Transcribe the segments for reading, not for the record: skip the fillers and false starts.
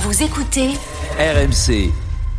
Vous écoutez RMC.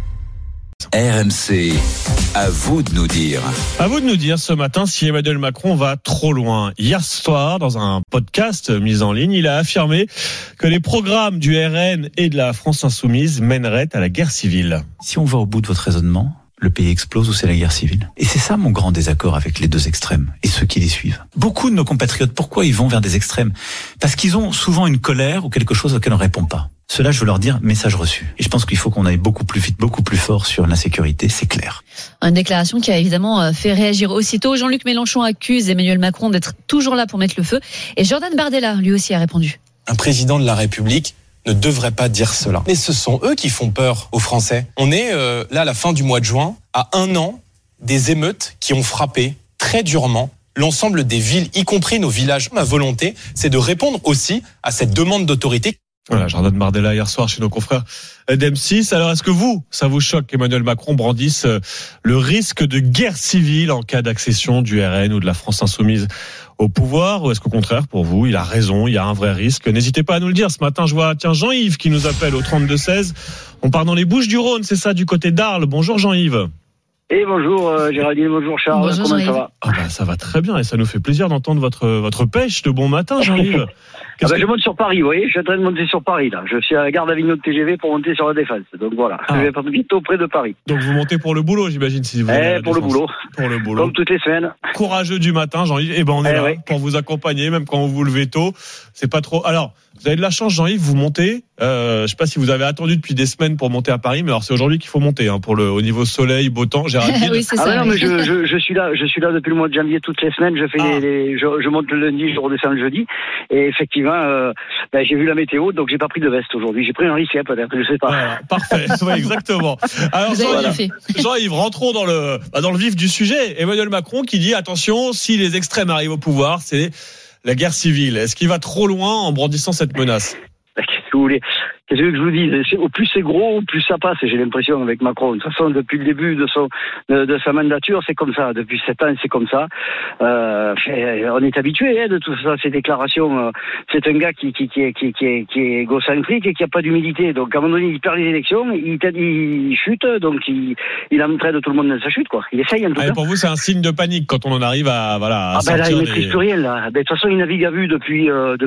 RMC, à vous de nous dire. À vous de nous dire ce matin si Emmanuel Macron va trop loin. Hier soir, dans un podcast mis en ligne, il a affirmé que les programmes du RN et de la France Insoumise mèneraient à la guerre civile. Si on va au bout de votre raisonnement, le pays explose ou c'est la guerre civile. Et c'est ça mon grand désaccord avec les deux extrêmes et ceux qui les suivent. Beaucoup de nos compatriotes, pourquoi ils vont vers des extrêmes ? Parce qu'ils ont souvent une colère ou quelque chose auquel on ne répond pas. Cela, je veux leur dire, message reçu. Et je pense qu'il faut qu'on aille beaucoup plus vite, beaucoup plus fort sur l'insécurité, c'est clair. Une déclaration qui a évidemment fait réagir aussitôt. Jean-Luc Mélenchon accuse Emmanuel Macron d'être toujours là pour mettre le feu. Et Jordan Bardella, lui aussi, a répondu. Un président de la République ne devrait pas dire cela. Mais ce sont eux qui font peur aux Français. On est là à la fin du mois de juin, à 1 an des émeutes qui ont frappé très durement l'ensemble des villes, y compris nos villages. Ma volonté, c'est de répondre aussi à cette demande d'autorité. Voilà, Jordan Bardella hier soir chez nos confrères d'M6. Alors, est-ce que ça vous choque qu'Emmanuel Macron brandisse le risque de guerre civile en cas d'accession du RN ou de la France Insoumise au pouvoir, ou est-ce qu'au contraire, pour vous, il a raison, il y a un vrai risque? N'hésitez pas à nous le dire. Ce matin, je vois, Jean-Yves qui nous appelle au 32-16. On part dans les Bouches-du-Rhône, c'est ça, du côté d'Arles. Bonjour Jean-Yves. Et bonjour Géraldine, bonjour Charles, bonjour, comment Jean-Yves. ça va? Ça va très bien et ça nous fait plaisir d'entendre votre pêche de bon matin, Jean-Yves. Je monte sur Paris, vous voyez, je suis en train de monter sur Paris là. Je suis à la gare d'Avignon de TGV pour monter sur la Défense. Donc voilà, je vais bientôt près de Paris. Donc vous montez pour le boulot, j'imagine, si vous avez pour le boulot. Pour le boulot. Comme toutes les semaines. Courageux du matin, Jean-Yves. Et on est là pour vous accompagner, même quand vous vous levez tôt. C'est pas trop. Alors, vous avez de la chance, Jean-Yves, vous montez. Je sais pas si vous avez attendu depuis des semaines pour monter à Paris, mais alors c'est aujourd'hui qu'il faut monter, pour au niveau soleil, beau temps, Géraldine. Oui, c'est ça. Non, mais je suis là depuis le mois de janvier toutes les semaines. Je fais je monte le lundi, je redescends le jeudi. Et effectivement, j'ai vu la météo, donc j'ai pas pris de veste aujourd'hui. J'ai pris un risque, peut-être, je sais pas. Voilà, parfait, ouais, exactement. Alors Jean-Yves, rentrons dans le vif du sujet. Emmanuel Macron qui dit attention, si les extrêmes arrivent au pouvoir, c'est la guerre civile. Est-ce qu'il va trop loin en brandissant cette menace? Qu'est-ce que vous voulez? Qu'est-ce que je vous dis? Au plus c'est gros, au plus ça passe, j'ai l'impression, avec Macron. De toute façon, depuis le début de sa mandature, c'est comme ça. Depuis 7 ans, c'est comme ça. On est habitué de tout ça, ces déclarations. C'est un gars qui est égocentrique et qui a pas d'humilité. Donc, à un moment donné, il perd les élections, il chute, donc il entraîne tout le monde dans sa chute, quoi. Il essaye en tout cas. Pour vous, c'est un signe de panique quand on en arrive à sortir là, il ne maîtrise plus rien, là. De toute façon, il navigue à vue depuis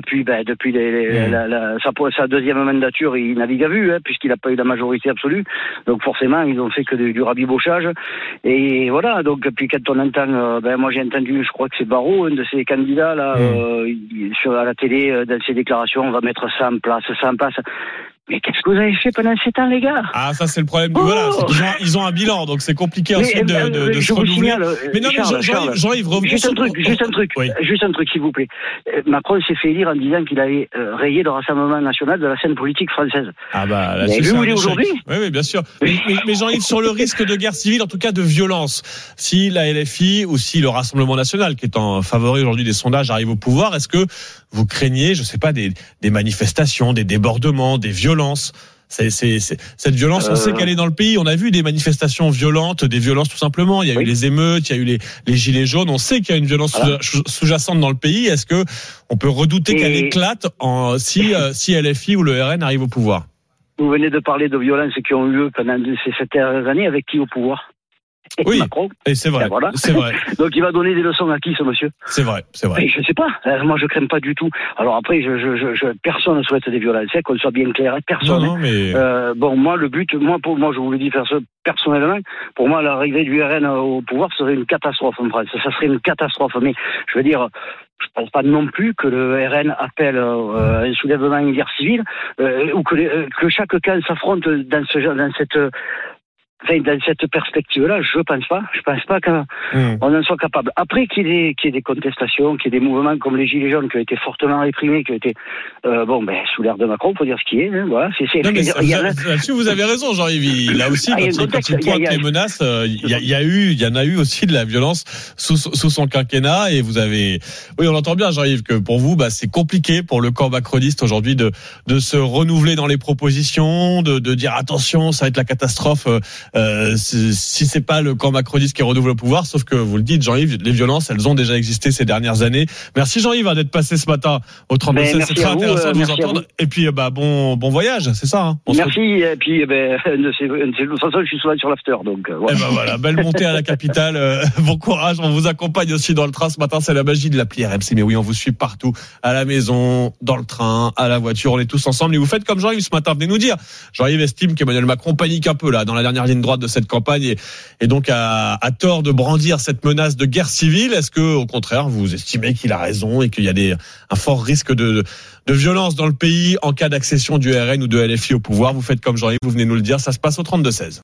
sa deuxième mandature. Il navigue à vue, puisqu'il n'a pas eu la majorité absolue. Donc forcément, ils ont fait que du rabibochage. Et voilà, donc puis quand on entend, moi j'ai entendu, je crois que c'est Barrot, un de ces candidats là, à la télé, dans ses déclarations, on va mettre ça en place. Mais qu'est-ce que vous avez fait pendant 7 ans, les gars? Ah, ça c'est le problème. Voilà, ils ont un bilan, donc c'est compliqué ensuite de se renouveler. Mais non, Jean-Yves, revenons. Juste un truc, s'il vous plaît. Macron s'est fait élire en disant qu'il avait rayé le Rassemblement national de la scène politique française. Là, c'est où il est aujourd'hui? Oui, bien sûr. Mais Jean-Yves, sur le risque de guerre civile, en tout cas de violence, si la LFI ou si le Rassemblement national, qui est en favori aujourd'hui des sondages, arrive au pouvoir, est-ce que vous craignez, je sais pas, des manifestations, des débordements, des violences? Cette violence, on sait qu'elle est dans le pays. On a vu des manifestations violentes, des violences tout simplement. Il y a eu les émeutes, il y a eu les gilets jaunes. On sait qu'il y a une violence sous-jacente dans le pays. Est-ce que on peut redouter qu'elle éclate si LFI ou le RN arrive au pouvoir? Vous venez de parler de violences qui ont eu lieu pendant ces 7 dernières années. Avec qui au pouvoir? Oui, Macron. Et c'est vrai, voilà. C'est vrai. Donc il va donner des leçons à qui, ce monsieur? C'est vrai. Et je sais pas. Moi, je crains pas du tout. Alors après, personne ne souhaite des violences, qu'on soit bien clair. Personne. Non, mais moi, le but, je vous le dis personnellement, pour moi, l'arrivée du RN au pouvoir serait une catastrophe en France. Ça serait une catastrophe. Mais je veux dire, je pense pas non plus que le RN appelle un soulèvement, une guerre civile, ou que chaque camp s'affronte dans cette perspective-là, je pense pas qu'on en soit capable. Après qu'il y ait des contestations, qu'il y ait des mouvements comme les Gilets jaunes qui ont été fortement réprimés, qui ont été, sous l'ère de Macron, faut dire ce qui est, voilà. Là-dessus, vous avez raison, Jean-Yves. Là aussi, quand il pointe les menaces, il y en a eu aussi de la violence sous son quinquennat, et on entend bien, Jean-Yves, que pour vous, c'est compliqué pour le camp macroniste aujourd'hui de se renouveler dans les propositions, de dire attention, ça va être la catastrophe si c'est pas le camp macroniste qui renouvelle le pouvoir, sauf que vous le dites, Jean-Yves, les violences, elles ont déjà existé ces dernières années. Merci Jean-Yves d'être passé ce matin au 32-16, c'est très intéressant de vous entendre. Et puis bon voyage, c'est ça. Merci. Et puis de toute façon, je suis souvent sur l'after, donc voilà. Et voilà, belle montée à la capitale. Bon courage. On vous accompagne aussi dans le train ce matin. C'est la magie de l'appli RMC. Mais oui, on vous suit partout, à la maison, dans le train, à la voiture. On est tous ensemble. Et vous faites comme Jean-Yves ce matin. Venez nous dire. Jean-Yves estime qu'Emmanuel Macron panique un peu là dans la dernière ligne droite de cette campagne et donc a tort de brandir cette menace de guerre civile. Est-ce que au contraire vous estimez qu'il a raison et qu'il y a un fort risque de violence dans le pays en cas d'accession du RN ou de LFI au pouvoir? Vous faites comme Jean-Yves, vous venez nous le dire. Ça se passe au 32-16.